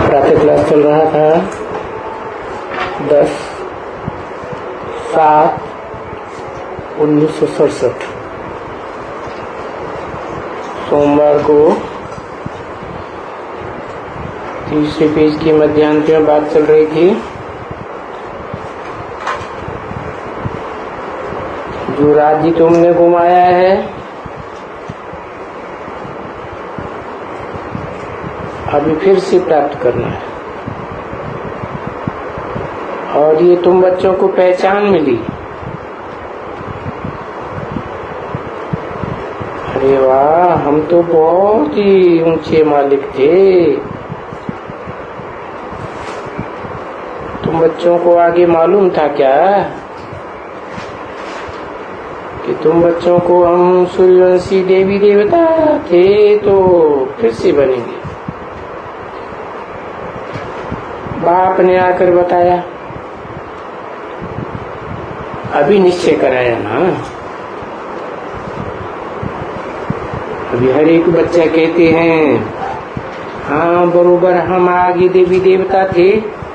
प्रातः क्लास चल रहा था 10/7/1967 सोमवार को तीसरे पेज की मध्यांत में बात चल रही थी। जो राज्य तुमने घुमाया है अभी फिर से प्राप्त करना है, और ये तुम बच्चों को पहचान मिली। अरे वाह, हम तो बहुत ही ऊंचे मालिक थे। तुम बच्चों को आगे मालूम था क्या कि तुम बच्चों को हम सूर्यवंशी देवी देवता थे तो फिर से बनेंगे। बाप ने आकर बताया, अभी निश्चय कराया ना। अभी हर एक बच्चा कहते हैं हाँ बरोबर हम आगे देवी देवता थे।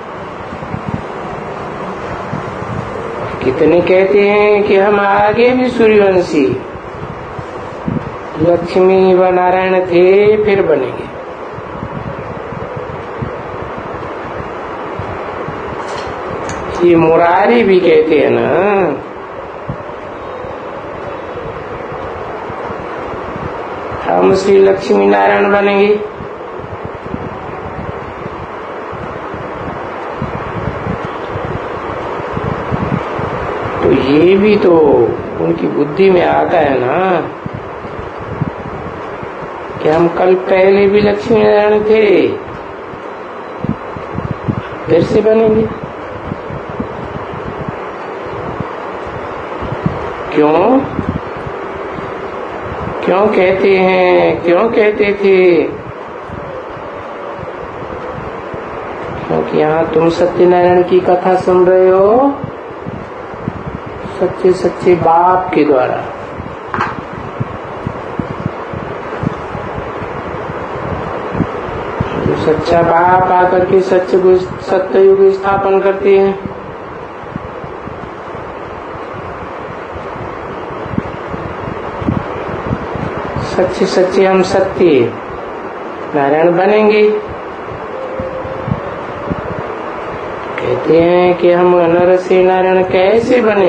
कितने कहते हैं कि हम आगे भी सूर्यवंशी लक्ष्मी व नारायण थे फिर बनेंगे। ये मुरारी भी कहते हैं ना, हम श्री लक्ष्मी नारायण बनेंगे। तो ये भी तो उनकी बुद्धि में आता है ना कि हम कल पहले भी लक्ष्मी नारायण थे, फिर से बनेंगे। क्यों कहते हैं, क्यों कहते थे? क्योंकि यहाँ तुम सत्यनारायण की कथा सुन रहे हो सच्चे सच्चे बाप के द्वारा। जो सच्चा बाप आकर के सत्ययुग स्थापन करते हैं, सच्चे सच्चे हम सत्य नारायण बनेंगे। कहते हैं कि हम नर से नारायण कैसे बने,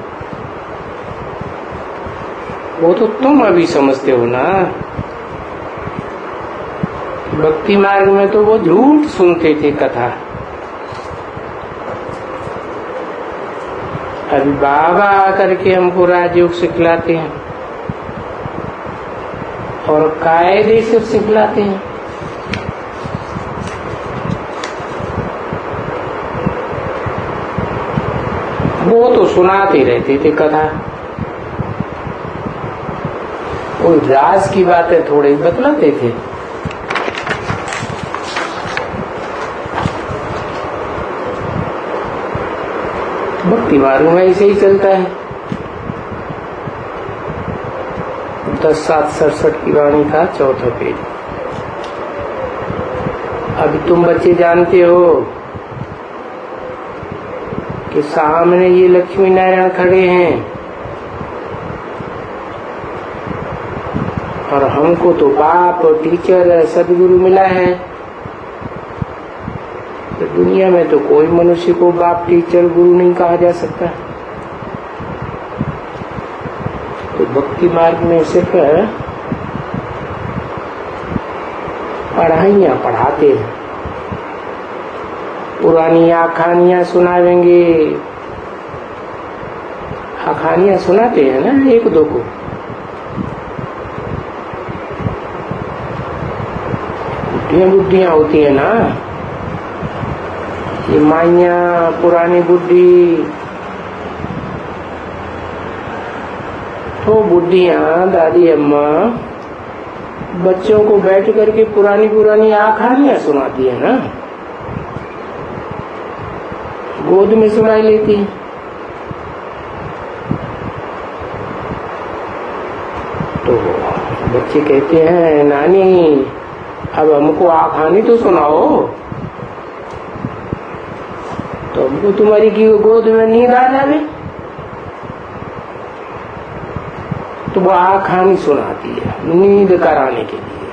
वो तो तुम अभी समझते हो ना। भक्ति मार्ग में तो वो झूठ सुनते थे कथा। अभी बाबा आकर के हमको राजयोग सिखलाते हैं और कायदे से सिखलाते हैं। वो तो सुनाते रहते थे कथा, कोई राज की बातें थोड़े ही बतलाते थे। भक्ति मार्ग में ऐसे ही चलता है। 10/7/67 की वाणी था, चौथा पेज। अभी तुम बच्चे जानते हो कि सामने ये लक्ष्मी नारायण खड़े हैं और हमको तो बाप टीचर सदगुरु मिला है। तो दुनिया में तो कोई मनुष्य को बाप टीचर गुरु नहीं कहा जा सकता। तो भक्ति मार्ग में सिर्फ पढ़ाइयाँ पढ़ाते हैं, पुरानी आखानियाँ सुनावेंगे। आखानियाँ सुनाते हैं ना एक दो को, बुढ़ियाँ होती है ना, ये माइयाँ पुरानी बुढ़ी, तो बुढ़ियाँ दादी अम्मा बच्चों को बैठ करके पुरानी पुरानी आखानियाँ सुनाती है ना, गोद में सुनाई लेती है। तो बच्चे कहते हैं नानी अब हमको आखानी तो सुनाओ। तो हमको तुम्हारी की गोद में नींद आ जावे तो वो कहानी सुनाती है नींद कराने के लिए।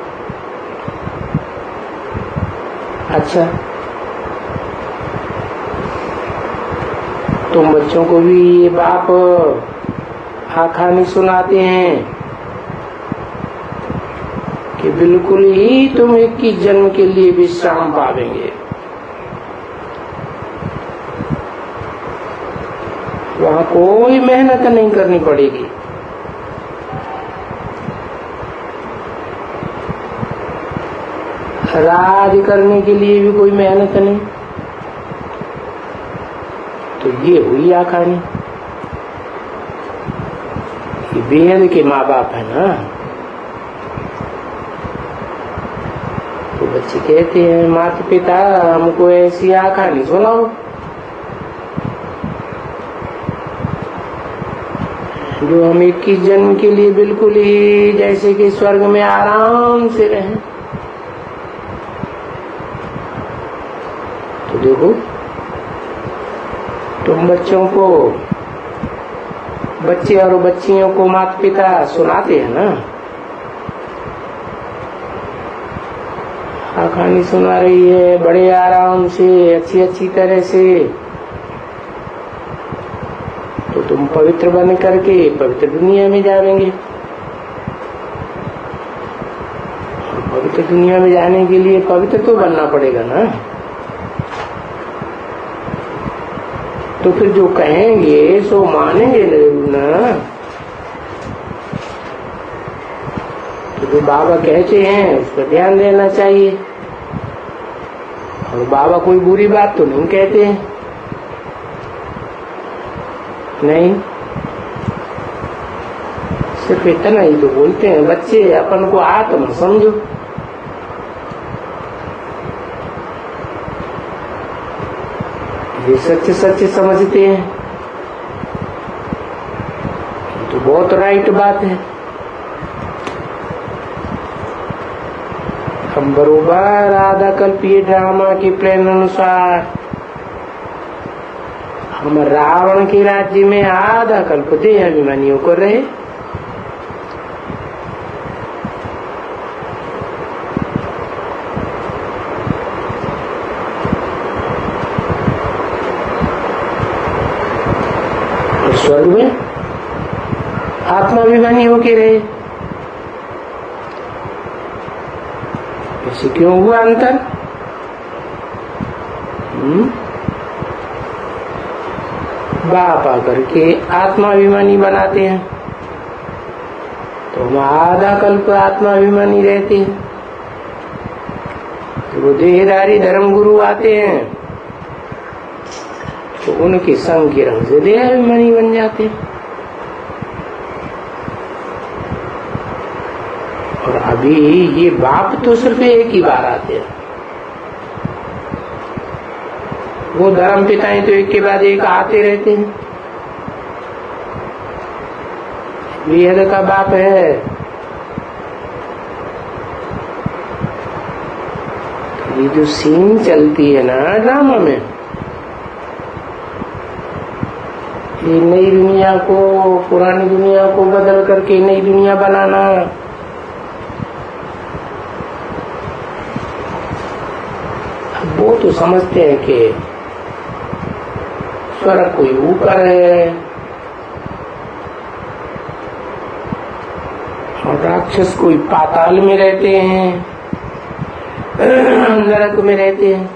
अच्छा, तुम बच्चों को भी ये बाप कहानी सुनाते हैं कि बिल्कुल ही तुम 21 जन्म के लिए विश्राम पावेंगे। वहां कोई मेहनत नहीं करनी पड़ेगी। राज करने के लिए भी कोई मेहनत नहीं। तो ये हुई कहानी। ये बेहद के माँ बाप है ना। तो बच्चे कहते हैं माता पिता हमको ऐसी कहानी सुनाओ जो हम 21 जन्म के लिए बिल्कुल ही जैसे कि स्वर्ग में आराम से रहें। तो देखो तुम बच्चों को, बच्चे और बच्चियों को माता पिता सुनाते हैं ना। कहानी सुना रही है बड़े आराम से अच्छी तरह से। तो तुम पवित्र बन करके पवित्र दुनिया में जाएंगे। पवित्र दुनिया में जाने के लिए पवित्र तो बनना पड़ेगा ना। तो फिर जो कहेंगे सो मानेंगे ना। तो जो बाबा कहते हैं उस पर ध्यान देना चाहिए। और बाबा कोई बुरी बात तो नहीं कहते हैं, नहीं, सिर्फ इतना ही तो बोलते हैं बच्चे अपन को आत्मा समझो। ये सच्चे सच्चे समझते हैं तो बहुत राइट बात है। हम बरोबर आधा कल्पीय ड्रामा के प्लान अनुसार हम रावण के राज्य में आधा कल्प देह अभिमानियों को रहे। और स्वर्ग में आत्माभिमानी होके रहे। ऐसे क्यों हुआ अंतर? बाप आकर के आत्माभिमानी बनाते हैं तो हम आधा कल्प आत्माभिमानी रहते हैं। तो देहधारी धर्म गुरु आते हैं तो उनके संग के रंग से देहाभिमानी बन जाते हैं। और अभी ये बाप तो सिर्फ एक ही बार आते हैं। वो धर्म पिताएं तो एक के बाद एक आते रहते हैं। बेहद का बाप है। ये जो सीन चलती है ना ड्रामा में, ये नई दुनिया को पुरानी दुनिया को बदल करके नई दुनिया बनाना, वो तो समझते हैं कि स्वर्ग कोई ऊपर है और राक्षस कोई पाताल में रहते हैं, नरक में रहते हैं।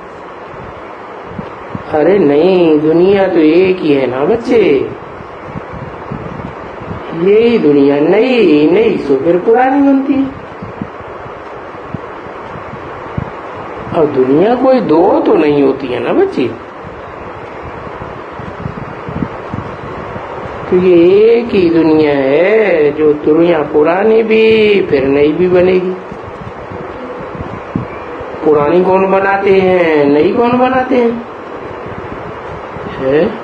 अरे नहीं, दुनिया तो एक ही है ना बच्चे। यही दुनिया नई नई सो फिर पुरानी बनती है। और दुनिया कोई दो तो नहीं होती है ना बच्ची। तो ये एक ही दुनिया है जो दुनिया पुरानी भी फिर नई भी बनेगी। पुरानी कौन बनाते हैं, नई कौन बनाते हैं? है?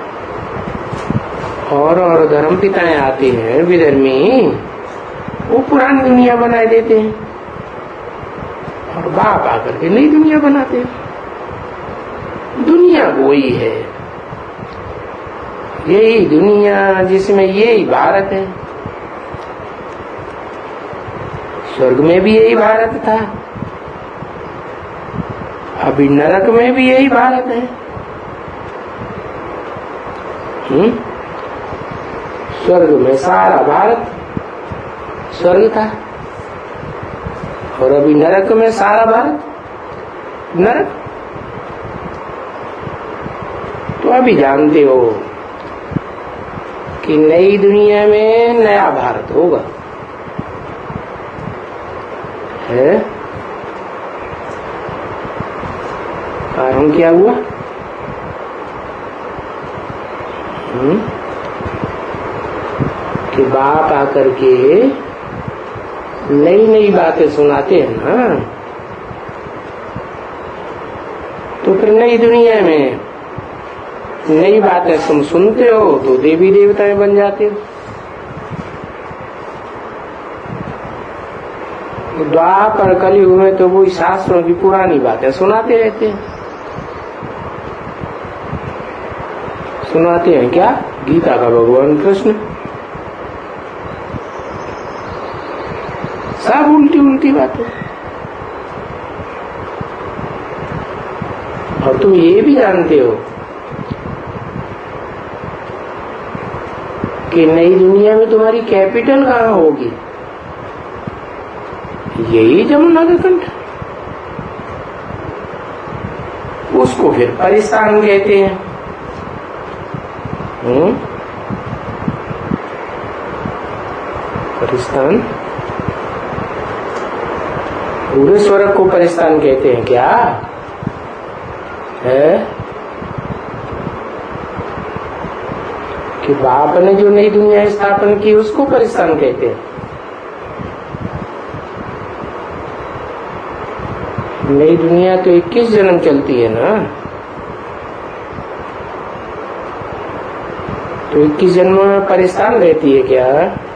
और धर्म पिताएं आते हैं विधर्मी, वो पुरानी दुनिया बनाए देते हैं और बाप आकर के नई दुनिया बनाते हैं। दुनिया वही है, यही दुनिया जिसमें यही भारत है। स्वर्ग में भी यही भारत था, अभी नरक में भी यही भारत है। स्वर्ग में सारा भारत स्वर्ग था और अभी नरक में सारा भारत नरक। तो अभी जानते हो कि नई दुनिया में नया भारत होगा, है? कारण क्या हुआ? कि बाप आकर के नई नई बातें सुनाते हैं ना, तो फिर नई दुनिया में नई बातें तुम सुनते हो तो देवी देवताएं बन जाते हो। द्वापर कलयुग में तो वही शास्त्रों की पुरानी बातें सुनाते रहते हैं। सुनाते हैं क्या? गीता का भगवान कृष्ण सब उल्टी उल्टी बातें। और तुम ये भी जानते हो कि नई दुनिया में तुम्हारी कैपिटल कहाँ होगी? यही जमुना का कंठ। उसको फिर परिस्तान कहते हैं। परिस्तान, पूरे स्वर्ग को परिस्तान कहते हैं क्या? है कि बाप ने जो नई दुनिया स्थापन की उसको परिस्तान कहते हैं। नई दुनिया तो 21 जन्म चलती है ना, तो 21 जन्म में परिस्तान रहती है क्या?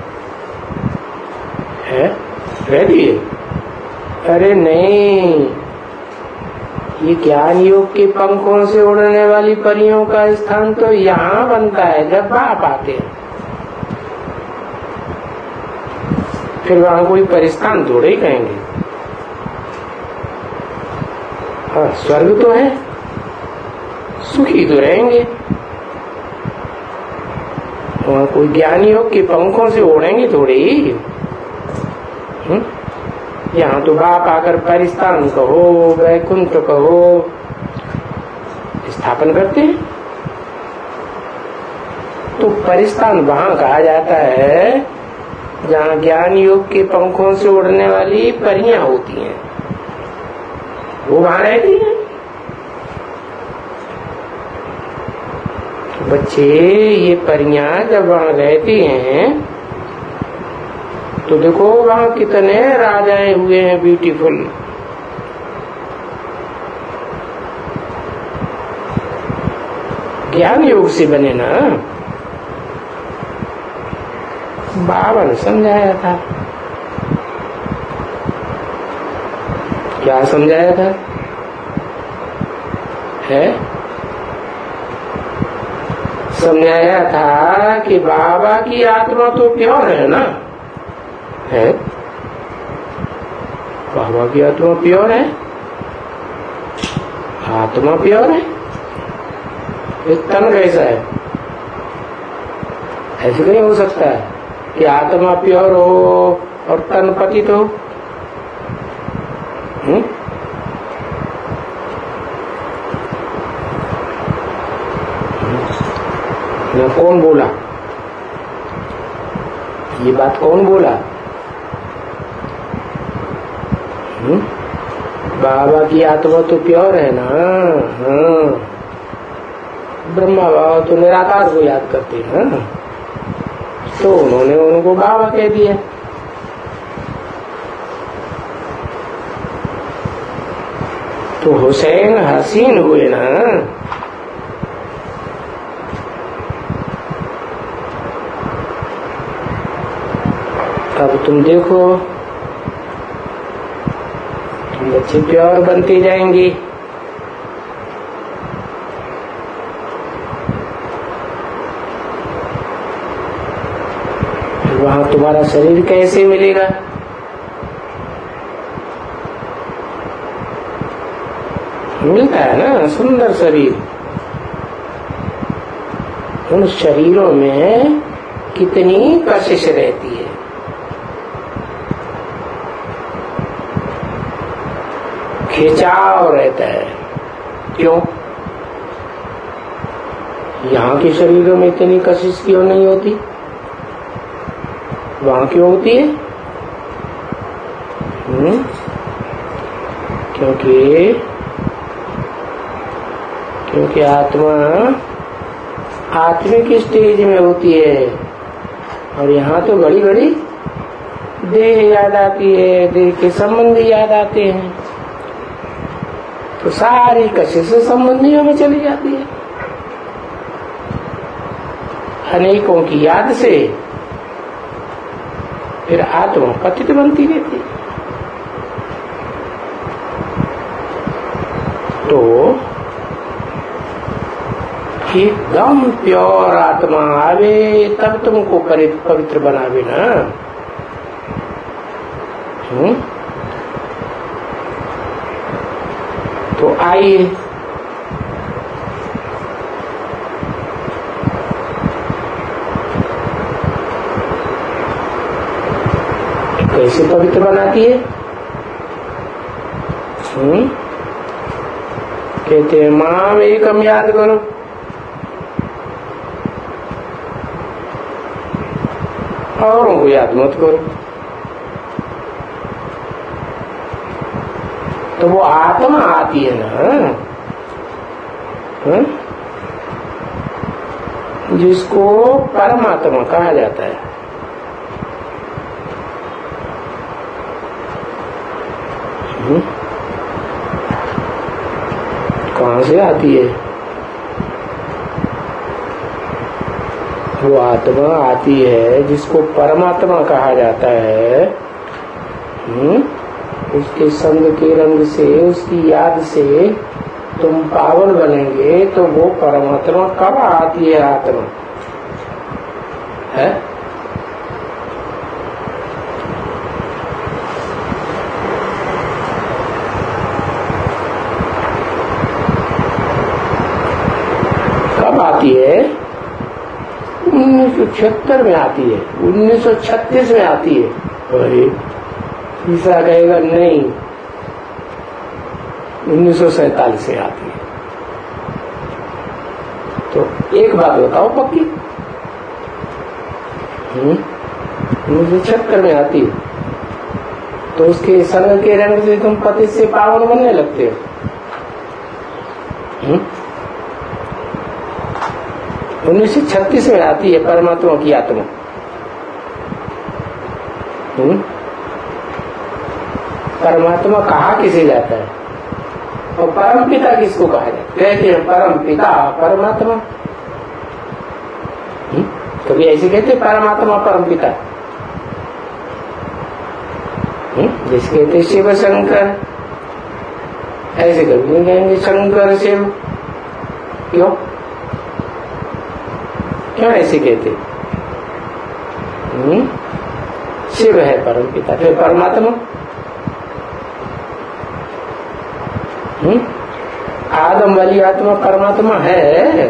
है? रहती है? अरे नहीं, ये ज्ञान योग के पंखों से उड़ने वाली परियों का स्थान तो यहाँ बनता है जब बाप आते हैं। फिर वहां कोई परिस्तान थोड़े ही कहेंगे। हाँ, स्वर्ग तो है, सुखी तो रहेंगे। वहां कोई ज्ञान योग के पंखों से उड़ेंगे थोड़े ही। यहाँ तो बाप आकर परिस्तान कहो, वैकुंठ कहो, स्थापन करते हैं। तो परिस्तान वहां कहा जाता है जहाँ ज्ञान योग के पंखों से उड़ने वाली परियां होती हैं, वो वहां रहती हैं। तो बच्चे, ये परियां जब वहां रहती हैं तो देखो वहां कितने राजाएं हुए हैं ब्यूटीफुल। ज्ञान योग से बने ना। बाबा ने समझाया था। क्या समझाया था? है? समझाया था कि बाबा की आत्मा तो प्योर है ना। है? बाबा की आत्मा प्योर है, आत्मा प्योर है। ये तन कैसा है? ऐसे नहीं हो सकता है कि आत्मा प्योर हो और तन पतित हो। कौन बोला ये बात? कौन बोला? बाबा की आत्मा तो प्योर है ना। हाँ, ब्रह्मा बाबा तो निराकार को याद करते हैं ना, तो उन्होंने उनको बाबा कह दिया। तो हुसैन हसीन हुए ना। अब तुम देखो, तुम बच्चे प्योर बनते जाएंगे। तुम्हारा शरीर कैसे मिलेगा? मिलता है ना सुंदर शरीर। उन शरीरों में कितनी कशिश रहती है। खिंचाव रहता है। क्यों? यहाँ के शरीरों में इतनी कशिश क्यों नहीं होती? वहां क्यों होती है? क्योंकि आत्मा आत्मिक स्टेज में होती है और यहाँ तो बड़ी बड़ी देह याद आती है, देह के संबंधी याद आते हैं, तो सारी कशिश संबंधियों में चली जाती है। अनेकों की याद से फिर आत्मा पतित बनती रहती है। तो एकदम प्योर आत्मा आवे तब तुमको पवित्र बनावे ना। तो आइए कैसे पवित्र बनाती है? कहते हैं माम एकम याद करो। औरों को याद मत करो। तो वो आत्मा आती है ना, जिसको परमात्मा कहा जाता है। कहाँ से आती है? वो आत्मा आती है जिसको परमात्मा कहा जाता है। उसके संग के रंग से, उसकी याद से तुम पावन बनेंगे। तो वो परमात्मा कब आती है? आत्मा है। कब आती है? 1976 में आती है, 1936 में आती है। अरे तीसरा कहेगा नहीं, 1947 से आती है। तो एक बात बताओ पक्की, 1976 में आती है तो उसके संग के रंग से तुम पति से पावन बनने लगते हो। 1936 में आती है परमात्मा की आत्मा। परमात्मा कहा किसे जाता है? और परम पिता किसको कहा जाता है? कहते हैं परम पिता परमात्मा। कभी ऐसे कहते परमात्मा परम पिता, जैसे कहते शिव शंकर, ऐसे कभी नहीं कहेंगे शंकर शिव। क्यों ऐसे कहते? शिव है परम पिता, फिर परमात्मा। आदम वाली आत्मा परमात्मा है।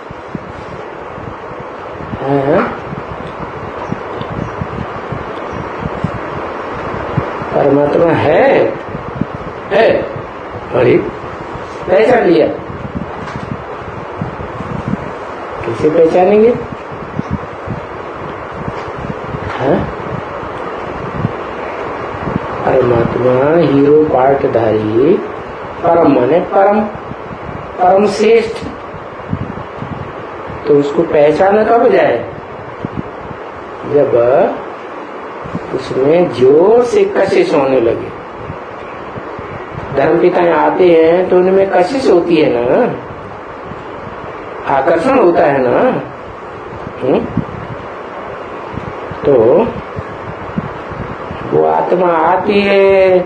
परमात्मा है। अरे पहचान लिया। कैसे पहचानेंगे? परमात्मा हीरो पार्टधारी, परम माने परम श्रेष्ठ। तो उसको पहचाना कब जाए? जब उसमें जोर से कशिश होने लगे। धर्मपिताएं आते हैं तो उनमें कशिश होती है ना, आकर्षण होता है ना। तो वो आत्मा आती है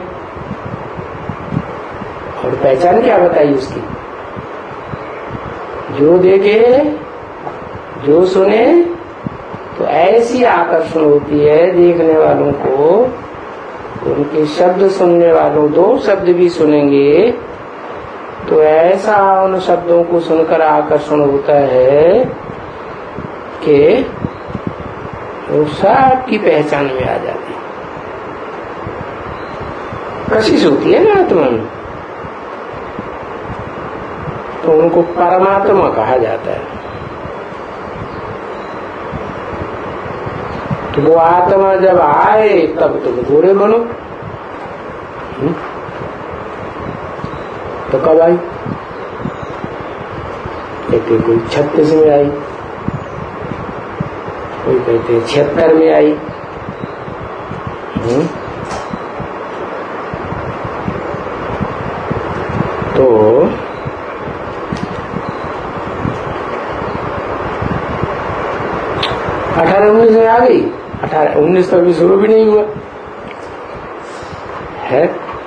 और पहचान क्या बताई उसकी? जो देखे, जो सुने, तो ऐसी आकर्षण होती है देखने वालों को, उनके शब्द सुनने वालों 2 शब्द भी सुनेंगे तो ऐसा उन शब्दों को सुनकर आकर्षण होता है कि वो सबकी पहचान में आ जाती है। कशिश होती है ना आत्मा में, तो उनको परमात्मा कहा जाता है। तो वो आत्मा जब आए तब तुम गोरे बनो। तो कब आई? कहते कोई 36 में आई, कोई कहते 76 में आई। तो 18-19 में आ गई। 18-19 तो अभी शुरू भी नहीं हुआ है।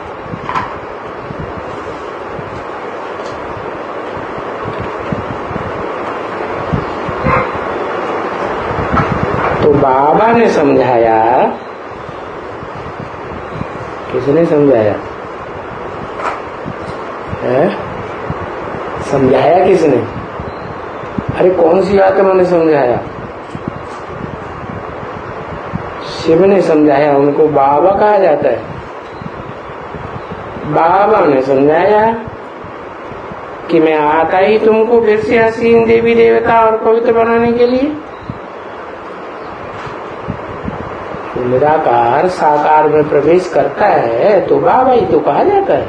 तो बाबा ने समझाया, किसने समझाया है? समझाया किसने? अरे कौन सी आत्मा ने समझाया? शिव ने समझाया। उनको बाबा कहा जाता है। बाबा ने समझाया कि मैं आता ही तुमको फिर से हसीन देवी देवता और पवित्र बनाने के लिए। निराकार साकार में प्रवेश करता है तो बाबा ही तो कहा जाता है।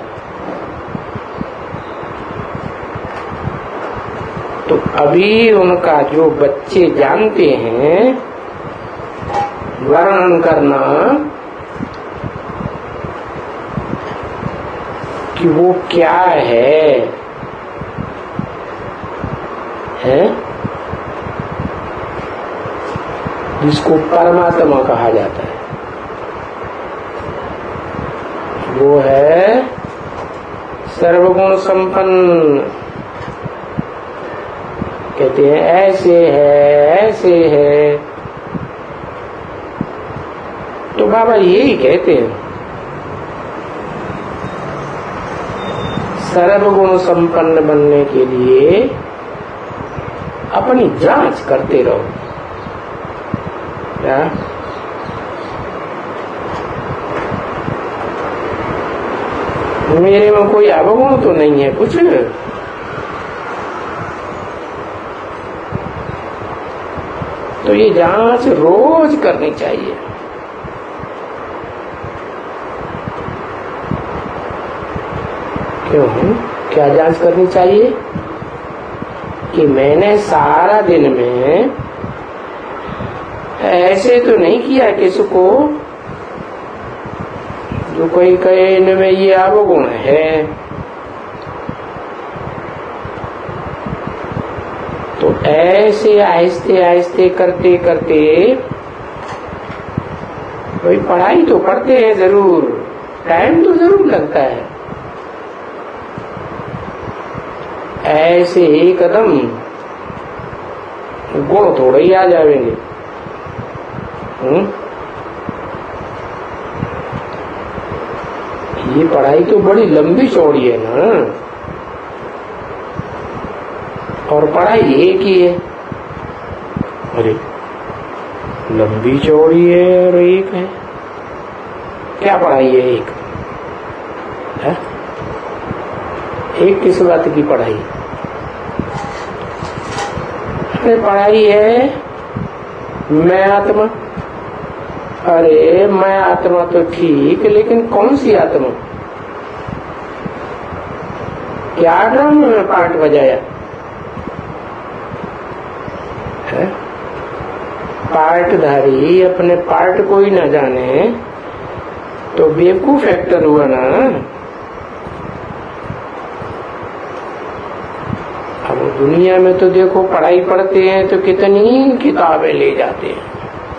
तो अभी उनका जो बच्चे जानते हैं वर्णन करना कि वो क्या है जिसको परमात्मा कहा जाता है, वो है सर्वगुण संपन्न। कहते हैं ऐसे है। तो बाबा यही कहते हैं, सर्वगुण संपन्न बनने के लिए अपनी जांच करते रहो। क्या? मेरे में कोई अवगुण तो नहीं है कुछ। तो ये जांच रोज करनी चाहिए। क्यों? क्या जांच करनी चाहिए? कि मैंने सारा दिन में ऐसे तो नहीं किया किसको जो कोई कहे इनमें ये अवगुण है। तो ऐसे आहिस्ते आहिस्ते करते करते कोई पढ़ाई तो पढ़ते हैं जरूर, टाइम तो जरूर लगता है। ऐसे ही कदम गुण थोड़े ही आ जाएंगे। ये पढ़ाई तो बड़ी लंबी चौड़ी है ना, और पढ़ाई एक ही है। अरे लंबी चौड़ी है और एक है, क्या पढ़ाई है? एक है? एक किस बात की पढ़ाई? अरे पढ़ाई है मैं आत्मा। अरे मैं आत्मा तो ठीक, लेकिन कौन सी आत्मा? क्या ड्राम में पार्ट बजाया है? पार्टधारी अपने पार्ट को ही न जाने तो बेवकूफ एक्टर हुआ ना। अब दुनिया में तो देखो पढ़ाई पढ़ते हैं तो कितनी किताबें ले जाते हैं।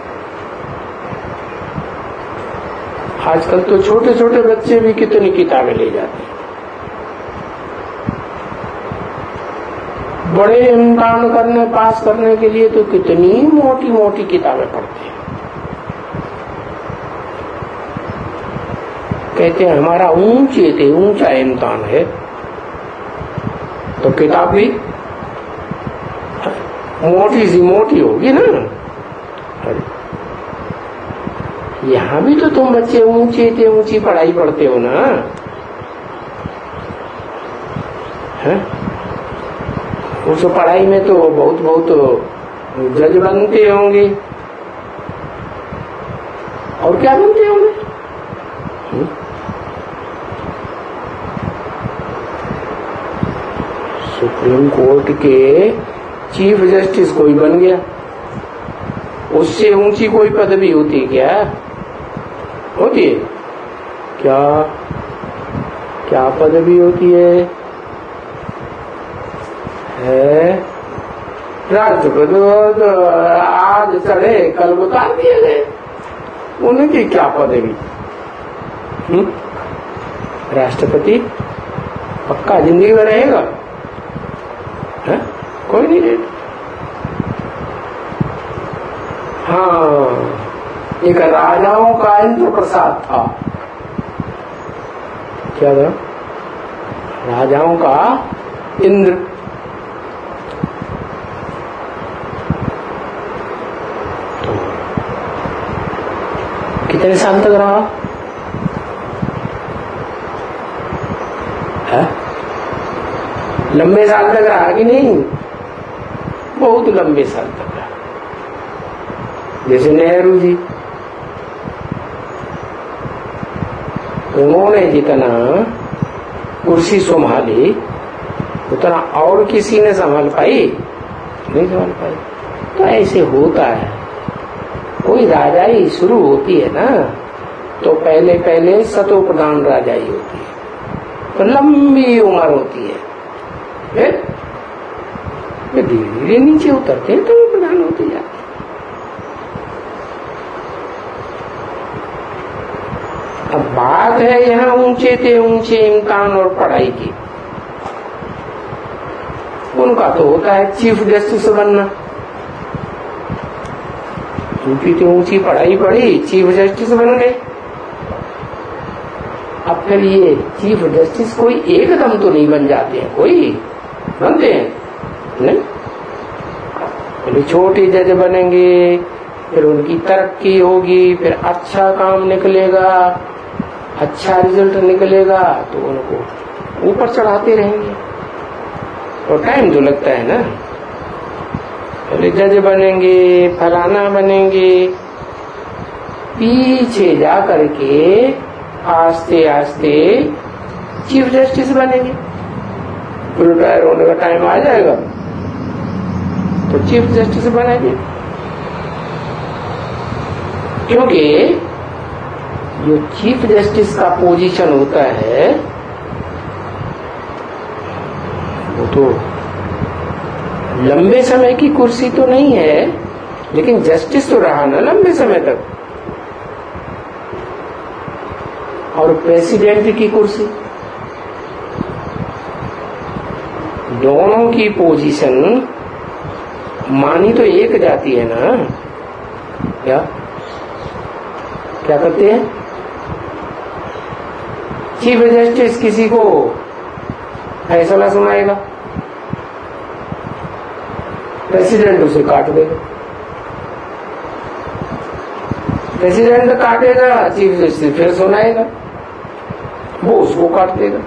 आजकल तो छोटे छोटे बच्चे भी कितनी किताबें ले जाते हैं। बड़े इम्तिहान करने पास करने के लिए तो कितनी मोटी मोटी किताबें पढ़ते हैं। कहते हैं हमारा ऊंचा इम्तिहान है, तो किताब भी मोटी सी मोटी होगी ना। यहाँ भी तो तुम बच्चे ऊंची पढ़ाई पढ़ते हो ना, है? उस पढ़ाई में तो बहुत जज बनते होंगे, और क्या बनते होंगे? सुप्रीम कोर्ट के चीफ जस्टिस कोई बन गया, उससे ऊंची कोई पदवी होती है क्या? होती है क्या? क्या पदवी होती है? राष्ट्रपति तो आज चढ़े कल उतार दिए गए, उनकी क्या पदवी? राष्ट्रपति पक्का जिंदगी में रहेगा? है? कोई नहीं रहेगा। हाँ, एक राजाओं का इंद्र प्रसाद था। क्या था? राजाओं का इंद्र। तो कितने साल तक रहा? है? लंबे साल तक रहा कि नहीं? बहुत लंबे साल तक रहा। जैसे नेहरू जी, उन्होंने जितना कुर्सी संभाली उतना और किसी ने संभाल पाई? नहीं संभाल पाई। तो ऐसे होता है, कोई राजाई शुरू होती है ना, तो पहले सतो प्रधान राजाई होती है, तो लंबी उम्र होती है, फिर धीरे धीरे नीचे उतरते हैं तो वो प्रधान होते जाते हैं। अब बात है यहाँ ऊंचे इम्तिहान और पढ़ाई की। उनका तो होता है चीफ जस्टिस बनना, ऊंची पढ़ाई पढ़ी, चीफ जस्टिस बन गए। अब फिर ये चीफ जस्टिस कोई एकदम तो नहीं बन जाते हैं, कोई बनते हैं नहीं। पहले छोटे जज बनेंगे, फिर उनकी तरक्की होगी, फिर अच्छा काम निकलेगा, अच्छा रिजल्ट निकलेगा, तो उनको ऊपर चढ़ाते रहेंगे। और टाइम तो लगता है ना, पहले जज बनेंगे, फलाना बनेंगे, पीछे जा करके आस्ते आस्ते चीफ जस्टिस बनेंगे। रिटायर होने का टाइम आ जाएगा तो चीफ जस्टिस बनेंगे। क्योंकि जो चीफ जस्टिस का पोजीशन होता है वो तो लंबे समय की कुर्सी तो नहीं है, लेकिन जस्टिस तो रहा ना लंबे समय तक। और प्रेसिडेंट की कुर्सी, दोनों की पोजीशन मानी तो एक जाती है ना। क्या करते हैं? चीफ जस्टिस किसी को फैसला सुनाएगा, प्रेसिडेंट उसे काट देगा। प्रेसिडेंट काटेगा, चीफ जस्टिस फिर सुनाएगा, वो उसको काट देगा।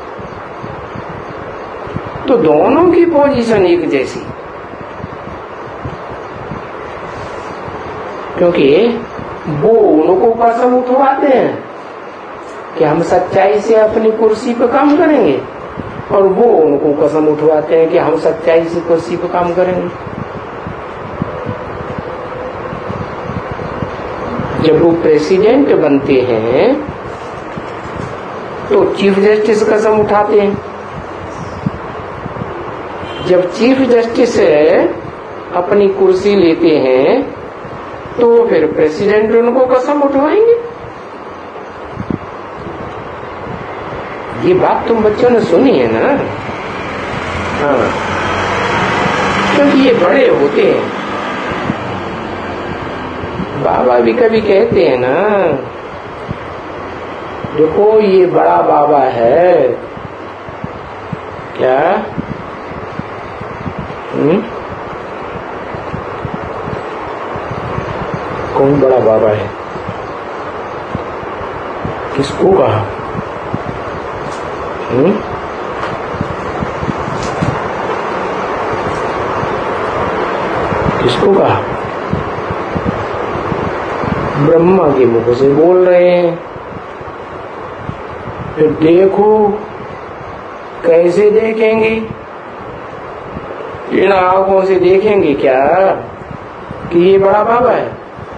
तो दोनों की पोजीशन एक जैसी, क्योंकि वो उनको कसम उठवाते हैं कि हम सच्चाई से अपनी कुर्सी पे काम करेंगे, और वो उनको कसम उठवाते हैं कि हम सच्चाई से कुर्सी पे काम करेंगे। जब वो प्रेसिडेंट बनते हैं तो चीफ जस्टिस कसम उठाते हैं। जब चीफ जस्टिस अपनी कुर्सी लेते हैं तो फिर प्रेसिडेंट उनको कसम उठवाएंगे। ये बात तुम बच्चों ने सुनी है ना? हाँ, क्योंकि ये बड़े होते हैं। बाबा भी कभी कहते हैं ना, देखो ये बड़ा बाबा है क्या? कौन बड़ा बाबा है? किसको कहा? किसको कहा? ब्रह्मा के मुख से बोल रहे हैं। फिर देखो कैसे देखेंगे? इन आंखों से देखेंगे क्या कि ये बड़ा बाबा है?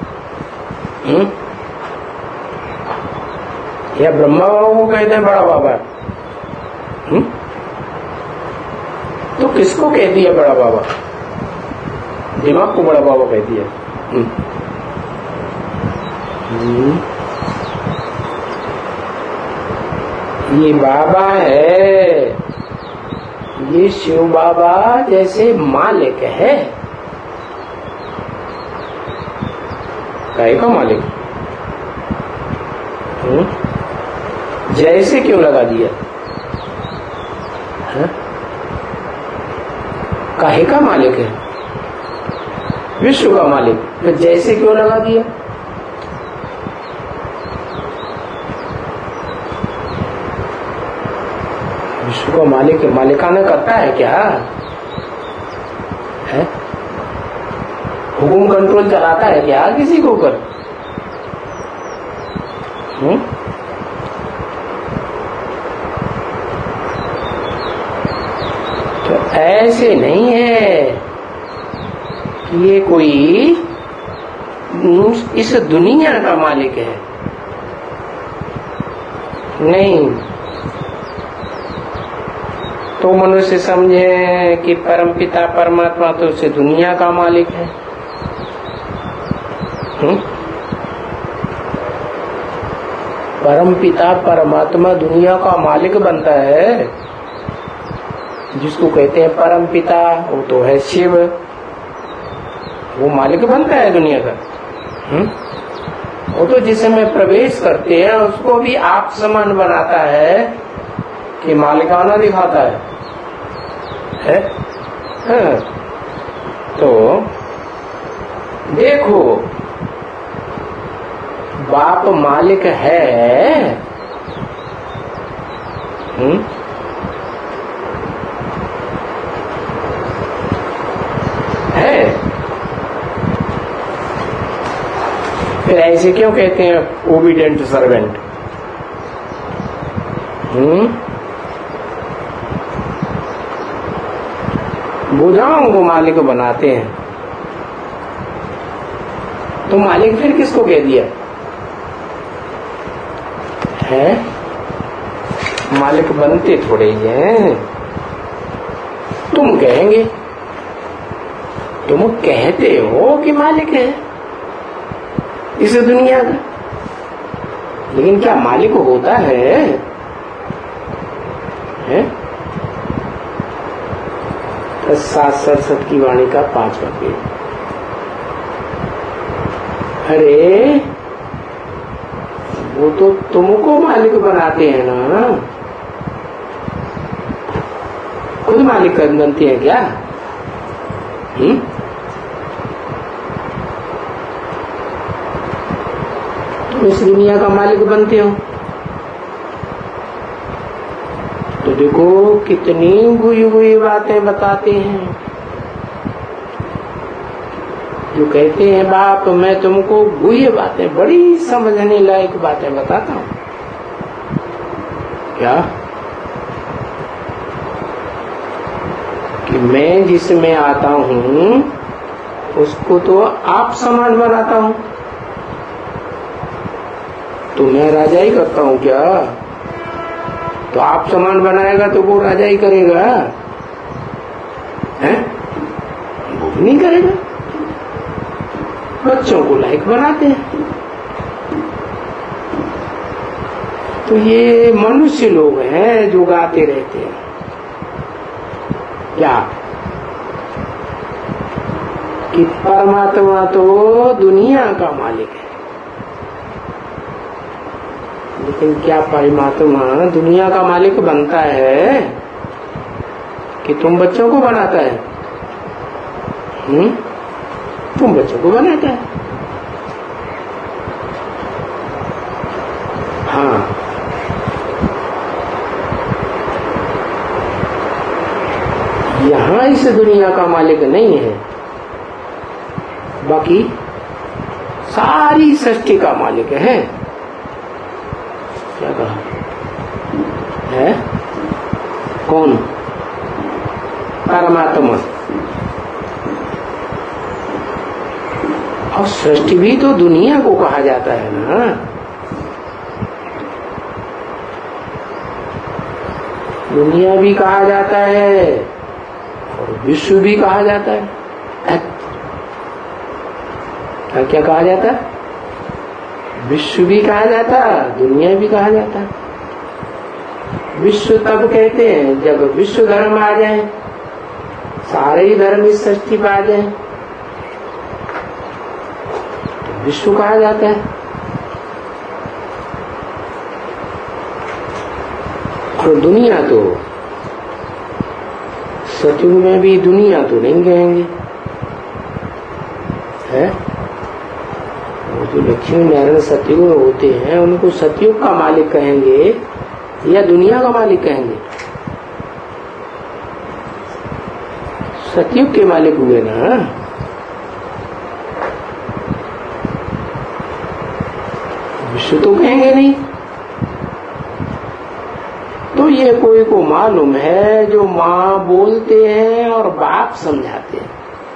या ब्रह्मा बाबा को कहते हैं बड़ा बाबा? तो किसको कह दिया बड़ा बाबा? दिमाग को बड़ा बाबा कह दिया। ये बाबा है, ये शिव बाबा जैसे मालिक है। काहे का मालिक? जैसे क्यों लगा दिया? काहे का मालिक है? विश्व का मालिक, तो जैसे क्यों लगा दिया? विश्व का मालिक मालिकाना करता है क्या है? हुकुम कंट्रोल चलाता है क्या किसी को ऊपर? तो ऐसे नहीं है कि ये कोई इस दुनिया का मालिक है। नहीं, तो मनुष्य समझे कि परम पिता परमात्मा तो उसे दुनिया का मालिक है। परम पिता परमात्मा दुनिया का मालिक बनता है। जिसको कहते हैं परम पिता, वो तो है शिव, वो मालिक बनता है दुनिया का। वो तो जिसमें प्रवेश करते हैं उसको भी आप समान बनाता है कि मालिकाना दिखाता है? हाँ। तो देखो, बाप मालिक है, है। फिर ऐसे क्यों कहते हैं ओबीडिएंट सर्वेंट? बुझाओं को मालिक बनाते हैं। तो मालिक फिर किसको कह दिया है? मालिक बनते थोड़े ही हैं। तुम कहेंगे, तुम कहते हो कि मालिक है इस दुनिया का, लेकिन क्या मालिक होता है? सात सरस्वत की वाणी का 5वां पेज। अरे वो तो तुमको मालिक बनाते हैं ना, खुद मालिक बनते हैं क्या? तुम इस दुनिया का मालिक बनते हो। तो देखो कितनी गुई गुई बातें बताते हैं। जो कहते हैं बाप मैं तुमको गुई बातें, बड़ी समझने लायक बातें बताता हूँ। क्या कि मैं जिसमें आता हूँ उसको तो आप समान बनाता हूँ। तो मैं राजा ही करता हूँ क्या? तो आप समान बनाएगा तो वो राजा ही करेगा, हैं? वो भी नहीं करेगा। बच्चों को लायक बनाते हैं। तो ये मनुष्य लोग हैं जो गाते रहते हैं क्या कि परमात्मा तो दुनिया का मालिक है, लेकिन क्या परमात्मा दुनिया का मालिक बनता है कि तुम बच्चों को बनाता है? तुम बच्चों को बनाता है। हाँ, यहां इस दुनिया का मालिक नहीं है, बाकी सारी सृष्टि का मालिक है। क्या कहा है? कौन? परमात्मा। और सृष्टि भी तो दुनिया को कहा जाता है ना। दुनिया भी कहा जाता है और विश्व भी कहा जाता है। क्या कहा जाता है? विश्व भी कहा जाता, दुनिया भी कहा जाता। विश्व तब कहते हैं जब विश्व धर्म आ जाए, सारे ही धर्म इस सृष्टि पर आ जाए तो विश्व कहा जाता है। और दुनिया तो सतयुग में भी दुनिया तो नहीं कहेंगे, है? वो जो लक्ष्मी नारायण सतयुग में होते हैं उनको सतयुग का मालिक कहेंगे या दुनिया का मालिक कहेंगे? सतयुग के मालिक हुए ना। विश्व तो कहेंगे नहीं। तो ये कोई को मालूम है जो माँ बोलते हैं और बाप समझाते हैं।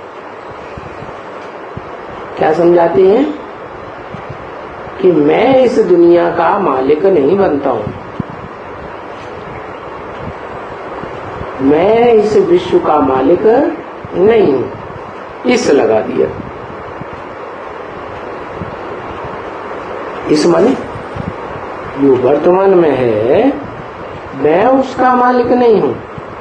क्या समझाते हैं? कि मैं इस दुनिया का मालिक नहीं बनता हूं, मैं इस विश्व का मालिक नहीं हूं। इस लगा दिया। इस माने जो वर्तमान में है मैं उसका मालिक नहीं हूं,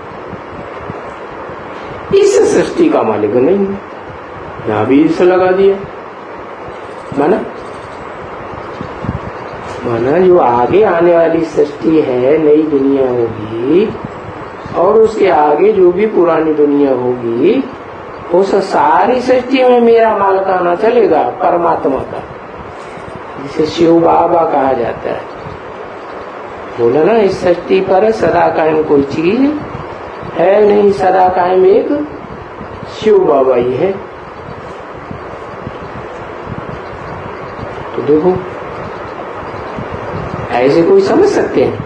इस सृष्टि का मालिक नहीं हूं। यहां भी इस लगा दिया। माना जो आगे आने वाली सृष्टि है, नई दुनिया होगी और उसके आगे जो भी पुरानी दुनिया होगी, उस सारी सृष्टि में मेरा मालिकाना चलेगा, परमात्मा का, जिसे शिव बाबा कहा जाता है। बोला ना, इस सृष्टि पर सदा कायम कोई चीज है नहीं, सदा कायम एक शिव बाबा ही है। तो देखो, ऐसे कोई समझ सकते हैं?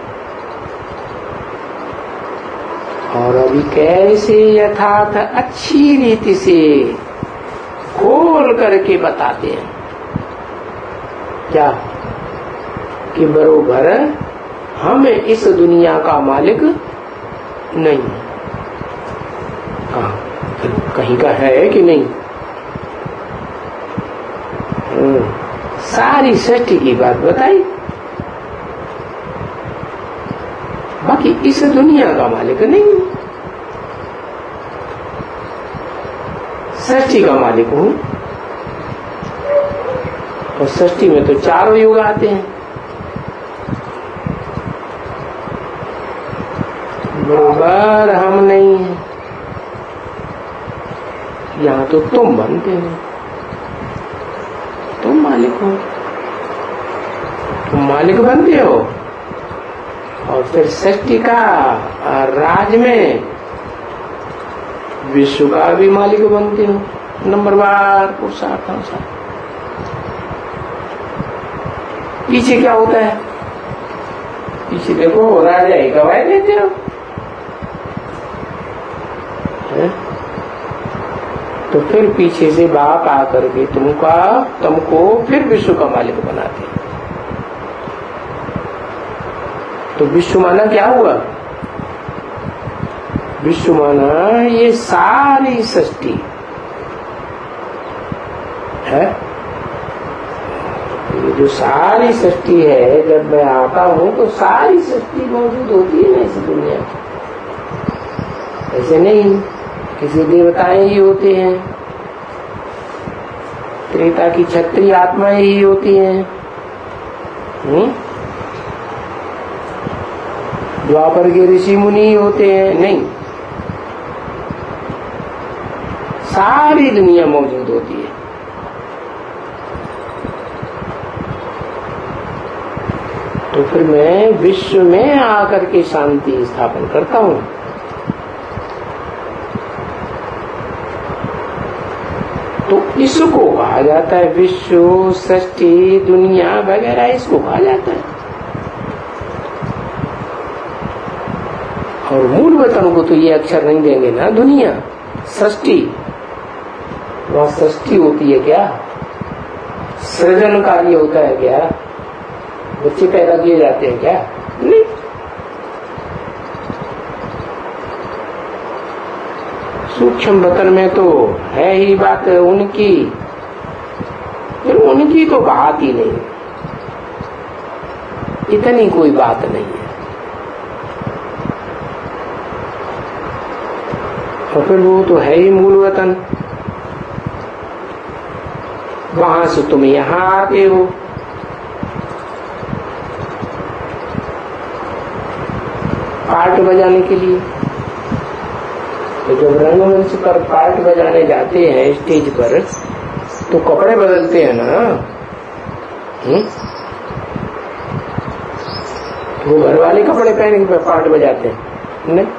और अभी कैसे यथार्थ अच्छी रीति से खोल करके बताते हैं। क्या? कि बरोबर हम इस दुनिया का मालिक नहीं। कहीं का है कि नहीं? सारी सृष्टि की बात बताई, बाकी इस दुनिया का मालिक नहीं। सृष्टि का मालिक हूं। और सृष्टि में तो चारों युग आते हैं। बराबर हम नहीं हैं। यहाँ तो तुम बनते हो, तुम मालिक हो, तुम मालिक बनते हो। और फिर सृष्टि का राज में विश्व का भी मालिक बनते हो। नंबरवार पुरुषार्थ अनुसार। पीछे क्या होता है? पीछे देखो, राजा ही गवाही देते हो। तो फिर पीछे से बाप आकर के तुमको फिर विश्व का मालिक बनाते हैं। तो विश्व माना क्या हुआ? विश्व माना ये सारी सृष्टि है। ये जो सारी सृष्टि है, जब मैं आता हूं तो सारी सृष्टि मौजूद होती है ना इस दुनिया में। ऐसे नहीं किसी देवताएं ही होते हैं, त्रेता की क्षत्रिय आत्माएं ही होती हैं। द्वापर के ऋषि मुनि होते हैं? नहीं, सारी दुनिया मौजूद होती है। तो फिर मैं विश्व में आकर के शांति स्थापन करता हूं। तो इसको कहा जाता है विश्व, सृष्टि, दुनिया वगैरह, इसको कहा जाता है। और मूल वतन को तो ये अक्षर नहीं देंगे ना, दुनिया, सृष्टि। वहां सृष्टि होती है क्या? सृजन कार्य होता है क्या? बच्चे पैदा किए जाते हैं क्या? नहीं। सूक्ष्म वतन में तो है ही बात उनकी, फिर उनकी तो बात ही नहीं, इतनी कोई बात नहीं है। और फिर वो तो है ही मूल वतन, वहां से तुम यहां आते हो। पार्ट बजाने के लिए, तो जब रंगमंच पर पार्ट बजाने जाते हैं स्टेज पर, तो कपड़े बदलते हैं ना। वो घर वाले कपड़े पहन के पार्ट बजाते हैं नहीं।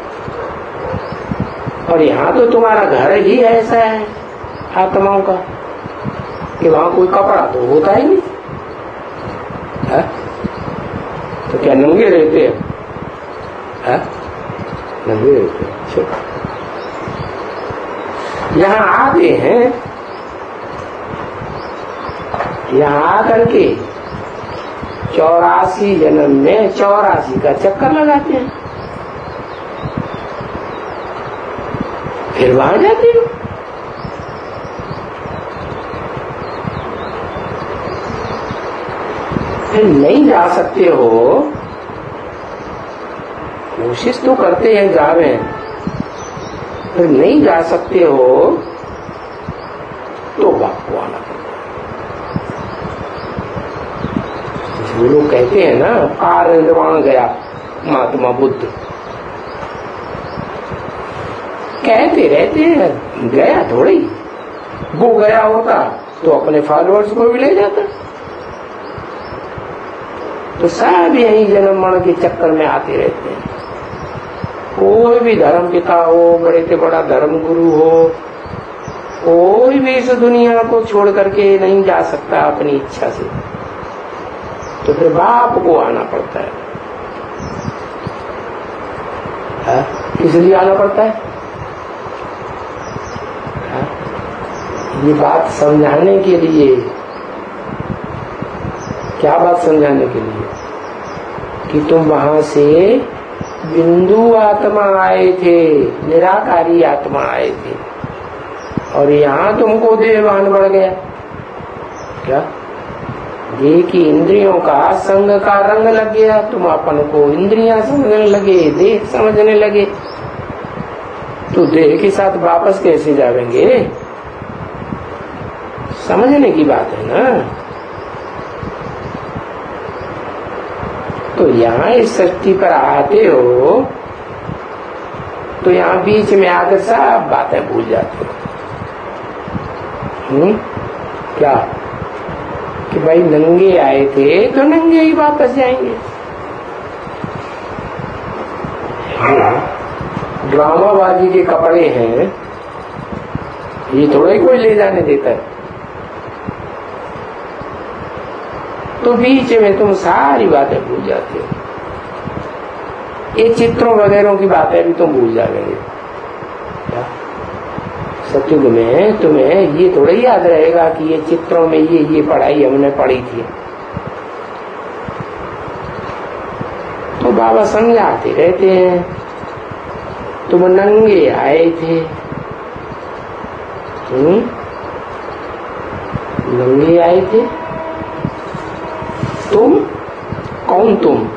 और यहाँ तो तुम्हारा घर ही ऐसा है आत्माओं का कि वहां कोई कपड़ा तो होता ही नहीं है? तो क्या नंगे रहते हैं? नंगे रहते हैं। यहाँ आते हैं, यहाँ आकर के 84 जन्म में 84 का चक्कर लगाते हैं, फिर वहां जाते हो। फिर नहीं जा सकते हो, कोशिश तो करते हैं जावे, फिर नहीं जा सकते हो तो बाप को आना पड़ता है। वो लोग कहते हैं ना, कार निर्वाण गया महात्मा बुद्ध, कहते रहते हैं, गया थोड़ी। वो गया होता तो अपने फॉलोअर्स को भी ले जाता। तो सब यही जन्म मरण के चक्कर में आते रहते हैं। कोई भी धर्म पिता हो, बड़े से बड़ा धर्म गुरु हो, कोई भी इस दुनिया को छोड़ करके नहीं जा सकता अपनी इच्छा से। तो फिर बाप को आना पड़ता है। किस लिए आना पड़ता है? ये बात समझाने के लिए। क्या बात समझाने के लिए? कि तुम वहां से बिंदु आत्मा आए थे, निराकारी आत्मा आए थे, और यहाँ तुमको देहवान बढ़ गया। क्या? देह की इंद्रियों का संग का रंग लग गया, तुम अपन को इंद्रियां समझने लगे, देह समझने लगे। तो देह के साथ वापस कैसे जाएंगे? समझने की बात है ना। तो यहाँ इस सृष्टि पर आते हो तो यहाँ बीच में आकर सब बातें भूल जाते हो। क्या? कि भाई नंगे आए थे तो नंगे ही वापस जाएंगे। ड्रामाबाजी के कपड़े हैं, ये थोड़ा ही कोई ले जाने देता है। तो बीच में तुम सारी बातें भूल जाते हो। ये चित्रों वगैरह की बातें भी तुम भूल जाओगे। सतयुग में तुम्हें ये थोड़ा ही याद रहेगा कि ये चित्रों में ये पढ़ाई हमने पढ़ी थी। तो बाबा समझाते रहते हैं, तुम नंगे आए थे, नंगे आए थे। तुम कौन? तुम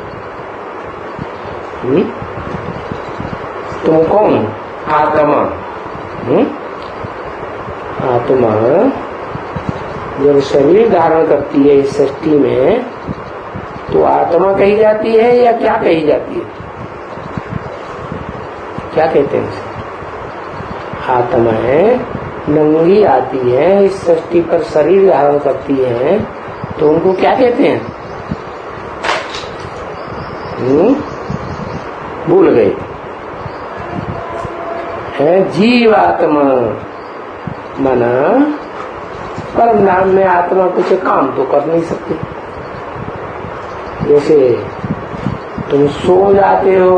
कौन? आत्मा। आत्मा जब शरीर धारण करती है इस सृष्टि में तो आत्मा कही जाती है या क्या कही जाती है? क्या कहते हैं उसे? आत्मा है, नंगी आती है इस सृष्टि पर शरीर धारण करती है तो उनको क्या कहते हैं? भूल गए। है जीवात्मा, मना परम नाम में आत्मा कुछ काम तो कर नहीं सकते। जैसे तुम सो जाते हो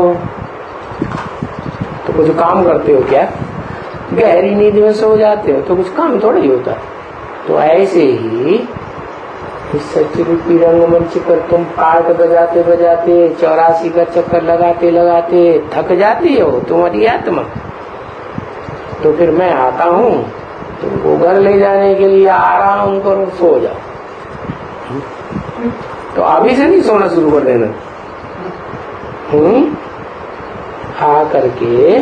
तो कुछ काम करते हो क्या? गहरी नींद में सो जाते हो तो कुछ काम थोड़ा ही होता है। तो ऐसे ही इस सच्चिरूपी रंगमंच पर तुम पार्ट बजाते बजाते 84 का चक्कर लगाते लगाते थक जाती हो तुम्हारी आत्मा। तो फिर मैं आता हूँ तुमको घर ले जाने के लिए, आराम करो, सो जाओ। तो अभी से नहीं सोना शुरू कर देना। आ करके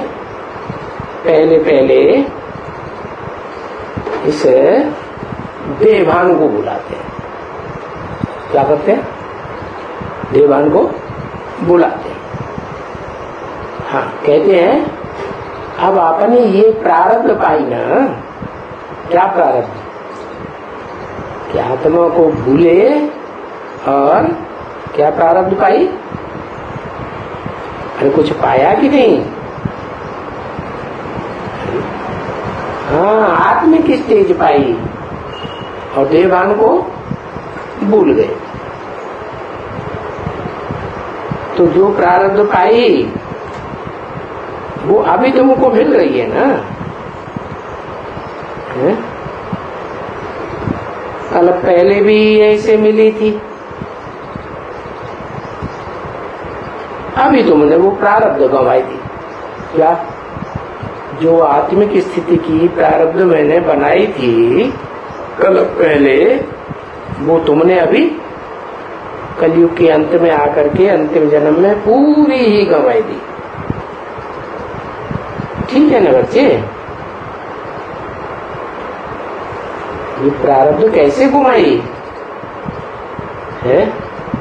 पहले इस देवान को बुलाते हैं। क्या करते हैं? देवान को बुलाते हैं। हाँ, कहते हैं अब आपने ये प्रारब्ध पाई ना। क्या प्रारब्ध? कि आत्मा को भूले और क्या प्रारब्ध पाई? अरे कुछ पाया कि नहीं? हाँ, आत्मिक स्टेज पाई और देवान को भूल गए। तो जो प्रारब्ध पाई वो अभी तुमको मिल रही है ना। कल पहले भी ऐसे मिली थी, अभी तुमने वो प्रारब्ध गंवाई थी। क्या? जो आत्मिक स्थिति की प्रारब्ध मैंने बनाई थी कल पहले, वो तुमने अभी कलयुग के अंत में आकर के अंतिम जन्म में पूरी ही गंवाई दी। ठीक है ना बच्चे? ये प्रारब्ध कैसे घुमाई है?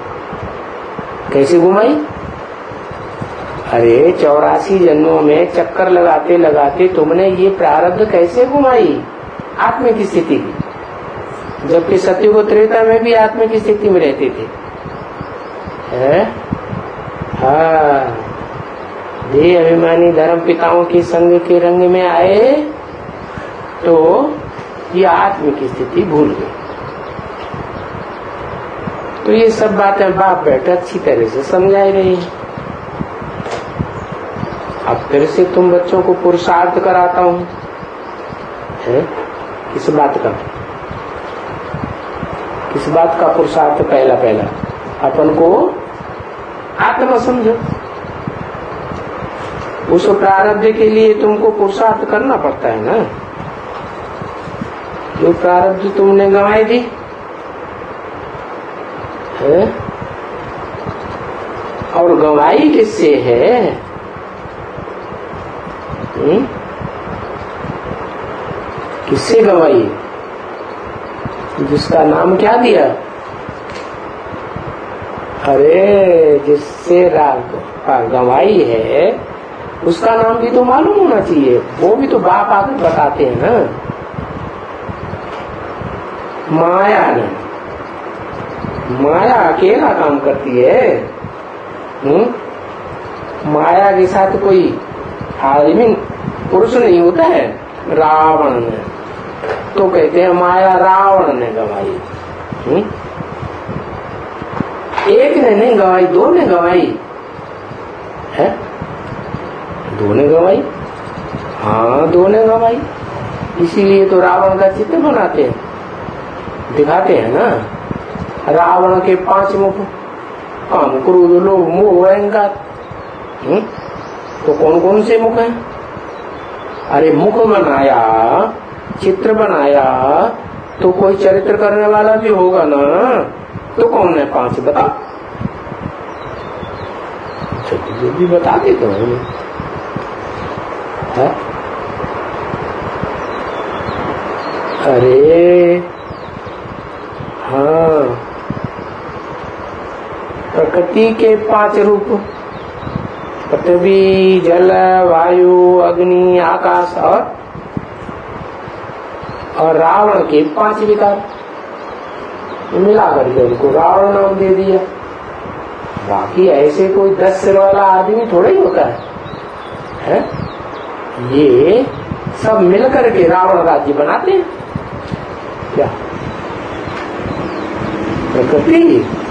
कैसे घुमाई? अरे 84 जन्मों में चक्कर लगाते लगाते तुमने ये प्रारब्ध कैसे घुमाई आत्मिक स्थिति की, जबकि सत्युग और त्रेता में भी आत्मिक स्थिति में रहते थे। है? हाँ, देह अभिमानी धर्म पिताओं के संग के रंग में आए तो ये आत्मिक स्थिति भूल गई। तो ये सब बातें बाप बेटा अच्छी तरह से समझाई रही है। अब फिर से तुम बच्चों को पुरुषार्थ कराता हूँ। किस बात का? किस बात का पुरुषार्थ? पहला अपन को आत्मा समझो। उस प्रारब्ध के लिए तुमको पुरुषार्थ करना पड़ता है ना। जो प्रारब्ध तुमने गंवाई दी है, और गंवाई किससे है? किससे गंवाई? जिसका नाम क्या दिया? अरे जिससे गंवाई है उसका नाम भी तो मालूम होना चाहिए। वो भी तो बाप आकर बताते हैं ना। माया ने, माया अकेला काम करती है। माया के साथ कोई आदमी पुरुष नहीं होता है। रावण ने तो कहते हैं माया रावण ने गंवाई। एक ने नहीं गंवाई, दो ने गंवाई है। दो ने गंवाई। हाँ, दो ने गंवाई। इसीलिए तो रावण का चित्र बनाते हैं, दिखाते हैं ना। रावण के 5 मुख, काम, क्रोध, लोभ, मोह, अहंकार। तो कौन कौन से मुख हैं? अरे मुख बनाया, चित्र बनाया तो कोई चरित्र करने वाला भी होगा ना। तो कौन है 5? बता। जो भी बता देते हैं। अरे प्रकृति के 5 रूप, पृथ्वी, जल, वायु, अग्नि, आकाश और रावण के 5 विकार मिला करके उनको रावण नाम दे दिया। बाकी ऐसे कोई 10 सिर वाला आदमी थोड़ा ही होता है? ये सब मिलकर के रावण राज्य बनाते हैं। क्या प्रकृति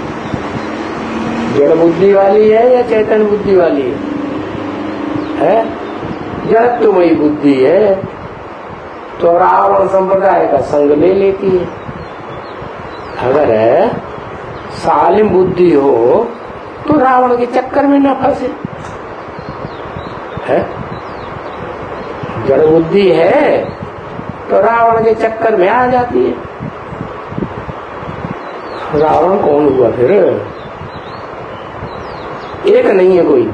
जड़ बुद्धि वाली है या चैतन्य बुद्धि वाली है? जड़त्वमयी बुद्धि है तो रावण संप्रदाय का संग ले लेती है। अगर सालिम बुद्धि हो तो रावण के चक्कर में न फंसे। है जड़ बुद्धि है तो रावण के चक्कर में आ जाती है। रावण कौन हुआ फिर? एक नहीं है कोई।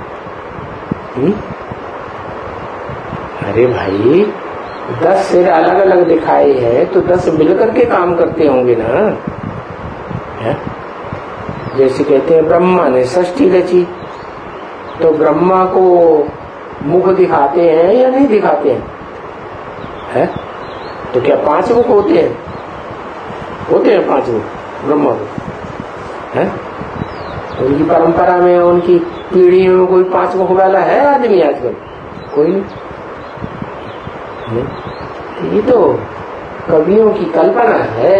अरे भाई 10 सिर अलग अलग दिखाए हैं तो 10 मिलकर के काम करते होंगे ना। है? जैसे कहते हैं ब्रह्मा ने सृष्टि रची तो ब्रह्मा को मुख दिखाते हैं या नहीं दिखाते हैं? है? तो क्या 5 मुख होते हैं? होते हैं 5 मुख ब्रह्मा को। है? उनकी परंपरा में उनकी पीढ़ी में कोई 5 मुख वाला है आदमी आजकल? कोई नहीं। ये तो कवियों की कल्पना है।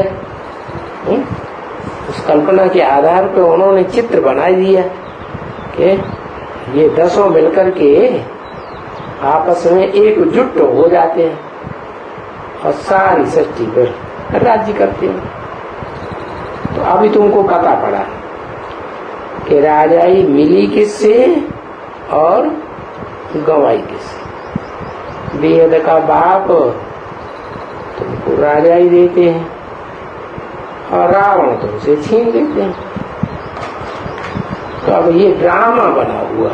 उस कल्पना के आधार पर उन्होंने चित्र बना दिया कि ये 10 मिलकर के आपस में एकजुट हो जाते हैं और सारी सृष्टि पर राज्य करते हैं। तो अभी तुमको पता पड़ा कि राजाई मिली किससे और गंवाई किससे। वेद का बाप तुमको राजा ही देते हैं और रावण तुमसे छीन लेते हैं। तो अब ये ड्रामा बना हुआ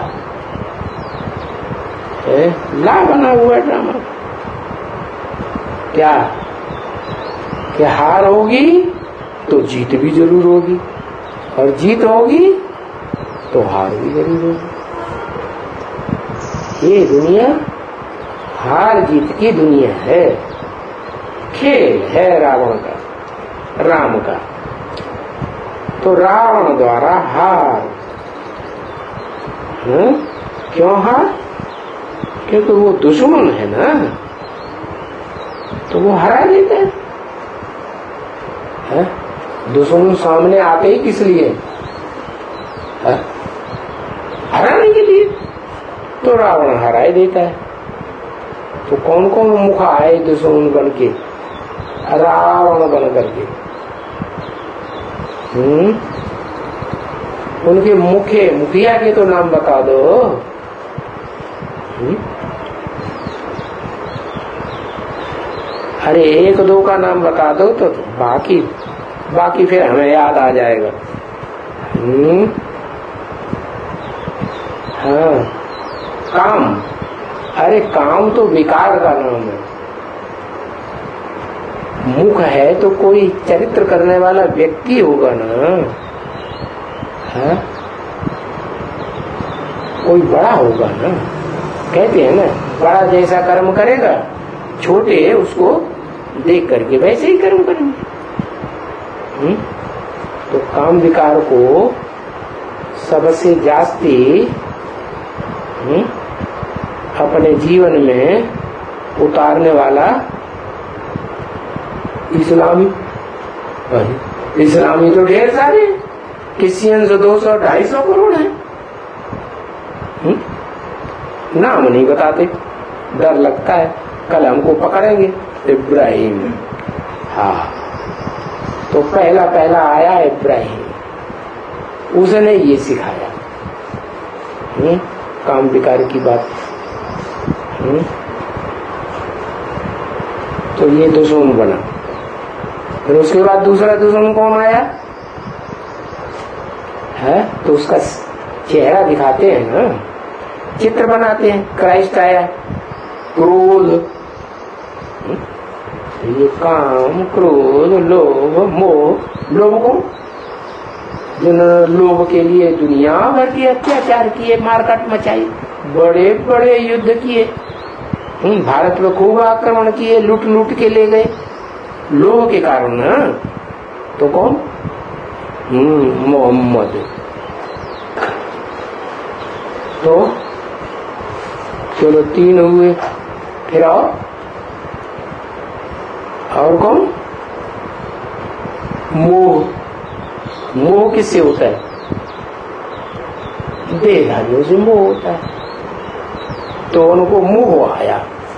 है, ला बना हुआ ड्रामा। क्या क्या हार होगी तो जीत भी जरूर होगी और जीत होगी तो हार भी जरूर होगी। ये दुनिया हार जीत की दुनिया है, खेल है रावण का, राम का। तो रावण द्वारा हार। क्यों हार? क्योंकि वो दुश्मन है ना, तो वो हरा देता है। दुश्मन सामने आते ही किस लिए? हराने के लिए। तो रावण हरा ही देता है। तो कौन कौन मुख आए दुश्मन बन के? रावण बन करके। उनके मुखिया के तो नाम बता दो। अरे 1-2 का नाम बता दो तो बाकी फिर हमें याद आ जाएगा। हाँ, काम। अरे काम तो विकार का नाम है। मुख है तो कोई चरित्र करने वाला व्यक्ति होगा ना। है? कोई बड़ा होगा ना। कहते हैं ना, बड़ा जैसा कर्म करेगा छोटे उसको देख करके वैसे ही कर्म करेंगे। तो काम विकार को सबसे जास्ती अपने जीवन में उतारने वाला इस्लामी तो ढेर सारे, क्रिश्चियन 200-250 करोड़ है। नाम नहीं बताते, डर लगता है कल हमको पकड़ेंगे। इब्राहिम, हाँ, तो पहला आया इब्राहिम, उसने ये सिखाया काम विकार की बात। तो ये दुश्मन बना। फिर उसके बाद दूसरा दुश्मन कौन आया है? तो उसका चेहरा दिखाते हैं ना, चित्र बनाते हैं। क्राइस्ट आया, क्रोध, ये काम, क्रोध, लोभ, मोह। लोभ कौन? जिन्होंने लोभ के लिए दुनिया भर के अत्याचार किए, मारकाट मचाई, बड़े बड़े युद्ध किए, भारत में खूब आक्रमण किए, लूट लूट के ले गए लोभ के कारण ना। तो कौन? मोहम्मद। तो चलो 3 हुए, फिर और कौन? मोह। मोह किससे होता है? देहधारियों से मोह होता है। तो उनको मोह आया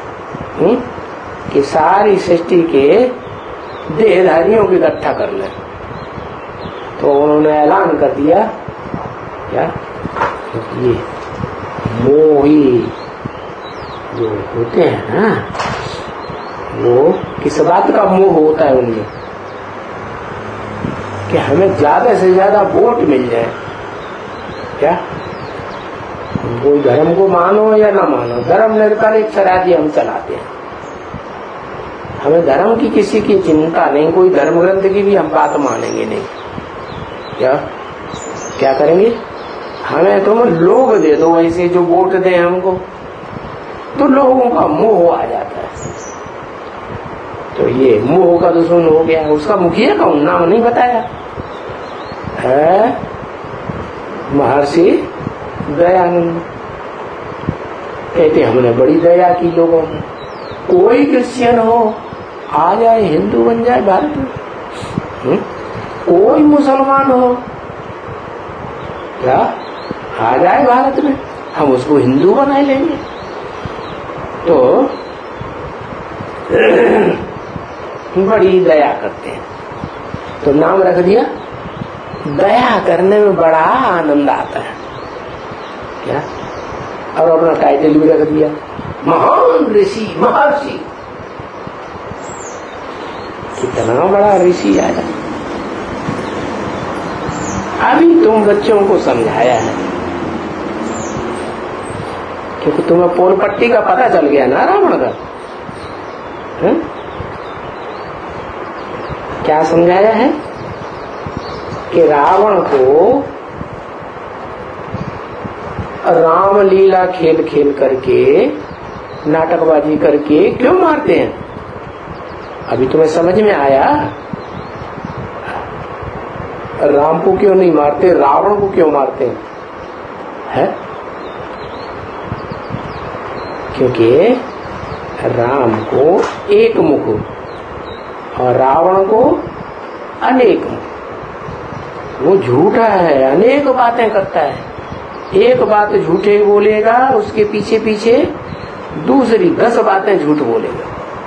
कि सारी सृष्टि के देहधारियों को इकट्ठा कर ले। तो उन्होंने ऐलान कर दिया क्या? ये मोही जो होते हैं ना, वो किस बात का मोह होता है उनमें? कि हमें ज्यादा से ज्यादा वोट मिल जाए। क्या? कोई धर्म को मानो या ना मानो, धर्म निरपेक्ष राज्य हम चलाते हैं। हमें धर्म की किसी की चिंता नहीं, कोई धर्म ग्रंथ की भी हम बात मानेंगे नहीं। क्या करेंगे? हमें तुम लोग दे दो ऐसे जो वोट दें हमको, तो लोगों का मोह आ जाता है। तो ये मोह का दुश्मन हो गया। उसका मुखिया कौन? नाम नहीं बताया है, महर्षि दयानंद। कहते हमने बड़ी दया की लोगों में, कोई क्रिश्चियन हो आ जाए, हिंदू बन जाए भारत में, कोई मुसलमान हो क्या आ जाए भारत में, हम उसको हिंदू बना लेंगे। तो बड़ी दया करते हैं, तो नाम रख दिया। दया करने में बड़ा आनंद आता है क्या? और अपना टाइटल भी रख दिया, महान ऋषि, महर्षि। कितना बड़ा ऋषि आया। अभी तुम बच्चों को समझाया है, क्योंकि तुम्हें पोल पट्टी का पता चल गया ना रावण का। है? क्या समझाया है? कि रावण को रामलीला खेल खेल करके, नाटकबाजी करके क्यों मारते हैं? अभी तुम्हें समझ में आया? राम को क्यों नहीं मारते, रावण को क्यों मारते हैं? है? क्योंकि राम को एक मुख और रावण को अनेक मुख। वो झूठा है, अनेक बातें करता है। एक बात झूठे बोलेगा, उसके पीछे पीछे दूसरी 10 बातें झूठ बोलेगा।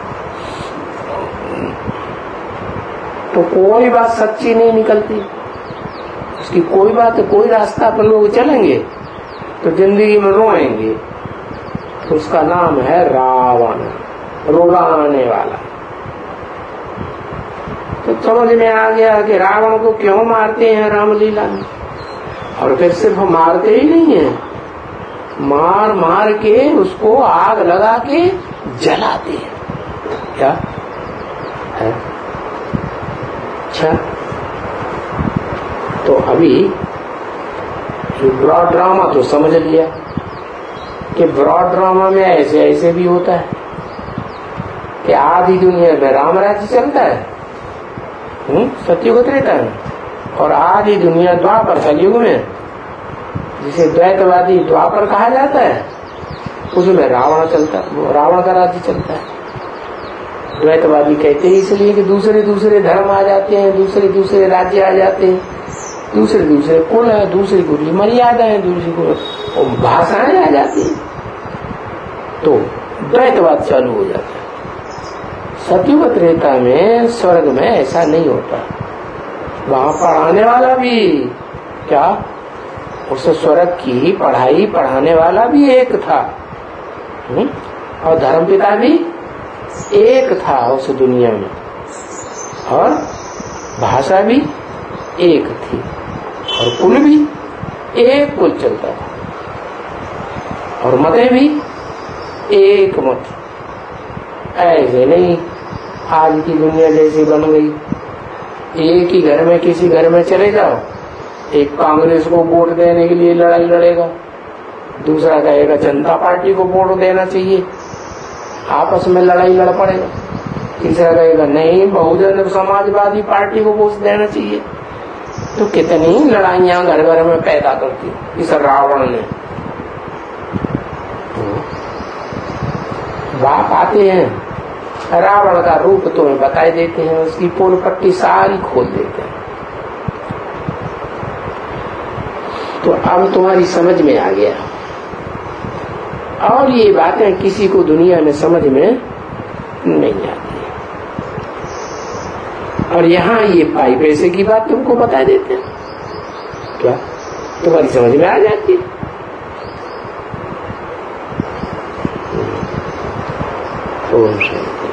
तो कोई बात सच्ची नहीं निकलती उसकी। कोई बात, कोई रास्ता पर लोग चलेंगे तो जिंदगी में रोएंगे। तो उसका नाम है रावण, रुलाने वाला। तो समझ में आ गया कि रावण को क्यों मारते हैं रामलीला में। और फिर सिर्फ मारते ही नहीं है, मार मार के उसको आग लगा के जलाते हैं। क्या है? अच्छा, तो अभी ब्रॉड ड्रामा तो समझ लिया कि ब्रॉड ड्रामा में ऐसे ऐसे भी होता है कि आधी दुनिया में राम राज्य चलता है, सतयुग त्रेता में, और आधी दुनिया द्वापर कलयुग में, जिसे द्वैतवादी द्वापर कहा जाता है, उसमें रावण चलता है, रावण का राज्य चलता है। द्वैतवादी कहते हैं इसलिए कि दूसरे दूसरे धर्म आ जाते हैं, दूसरे दूसरे राज्य आ जाते हैं, दूसरे दूसरे कुल है, दूसरी कुल मर्यादाएं, दूसरी कुल भाषाएं आ जाती हैं, तो द्वैतवाद चालू हो जाता है। सतयुग त्रेता में, स्वर्ग में ऐसा नहीं होता। वहां पढ़ाने वाला भी क्या, उस स्वर्ग की पढ़ाई पढ़ाने वाला भी एक था, और धर्मपिता भी एक था उस दुनिया में, और भाषा भी एक थी, और कुल भी एक कुल चलता था, और मतें भी एक मत। ऐसे नहीं आज की दुनिया जैसी बन गई, एक ही घर में किसी घर में चले जाओ एक कांग्रेस को वोट देने के लिए लड़ाई लड़ेगा, दूसरा कहेगा जनता पार्टी को वोट देना चाहिए, आपस में लड़ाई लड़ पड़ेगा। तीसरा कहेगा नहीं बहुजन समाजवादी पार्टी को वोट देना चाहिए। तो कितनी लड़ाइयां घर घर में पैदा करती इस रावण ने। बाप आते हैं, रावण का रूप तुम्हें बताए देते हैं, उसकी पोल पट्टी सारी खोल देते हैं। तो अब तुम्हारी समझ में आ गया। और ये बातें किसी को दुनिया में समझ में नहीं आती। और यहाँ ये पाई पैसे की बात तुमको बता देते हैं, क्या तुम्हारी समझ में आ जाती है? ओम शांति।